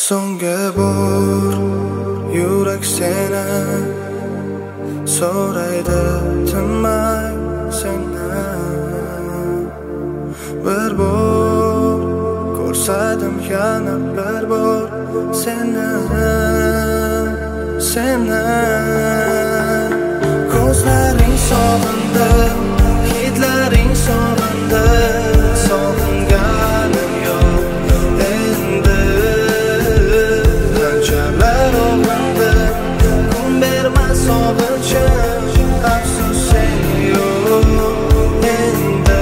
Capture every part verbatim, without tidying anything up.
So'nggi bor yurak seni so'raydi tinmay sendan. Bir bor ko'rsadim yana bir bor seni seni. Ko'zlaring sog'indi, hidlaring sog'indi, sog'inganim yo'q endi. Qanchalar o'g'indi, kun berma sog'inchim, afsus sen yo'q endi.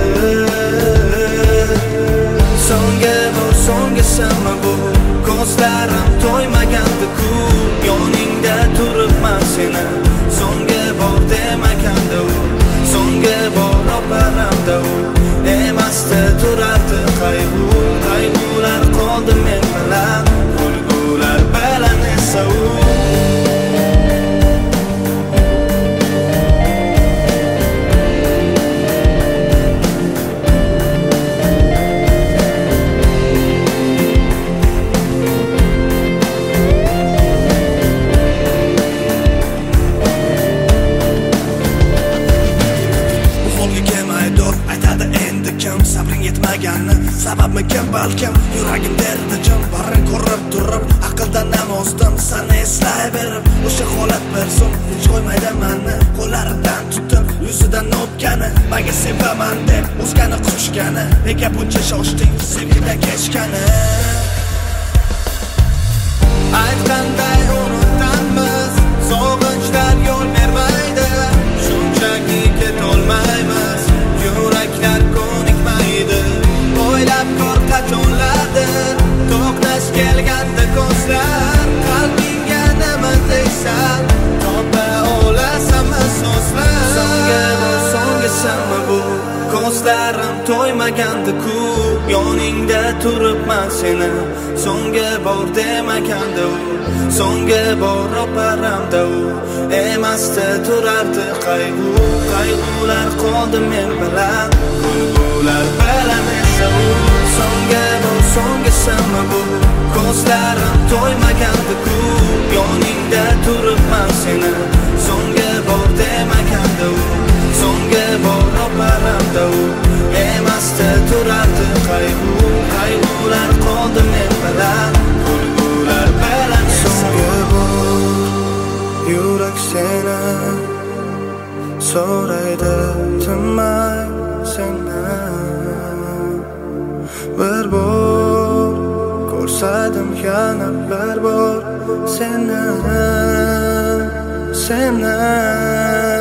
So'nggi bor so'nggisimi bu, ko'zlarim to'ymagandi-ku, yoningda turibman seni. So'nggi bor demaganda u, so'nggi bor oparamda u, emasdi turardi qayg'u. Qayg'ular qoldi men bilan, kulgular bilan esa u. Sabring yetmagani sababmi kim balkim, yuragim derdi jim barin ko'rib turib, aqldan nam ozdim seni eslayverib. O'sha holat bir zum hech qo'ymaydi meni, qo'llaridan tutib yuzidan o'pgani, menga sevaman deb o'zgani quchgani, nega buncha shoshding sevgidan kechgani. Aytganday unutamiz, sog'inchlar yo'l bermaydi, shunchaki ketolmaymiz, yuraklar ko'nikmaydi. O'ylab ko'r qachonlardir to'qnash kelganda ko'zlar, qalbingga nima deysan, topa olasanmi so'zlar. So'nggi bor so'nggisimi bu, ko'zlarim to'ymagandi-ku, yoningda turibman seni. So'nggi bor demaganda u, so'nggi bor oparamda u, emasdi turardi qayg'u. Qayg'ular qoldi men bilan, kulgular bilan esa u. So'nggi bor so'nggisimi bu, ko'zlarim to'ymagandi-ku, yoningda turibman seni. So'nggi bor demaganda u, so'nggi bor oparamda u, emasdi turardi qayg'u. Qayg'ular qoldi men bilan, kulgular bilan esa u. So'nggi bor yurak seni so'raydi tinmay sendan. Bir bor ko'rsadim yana bir bor seni seni.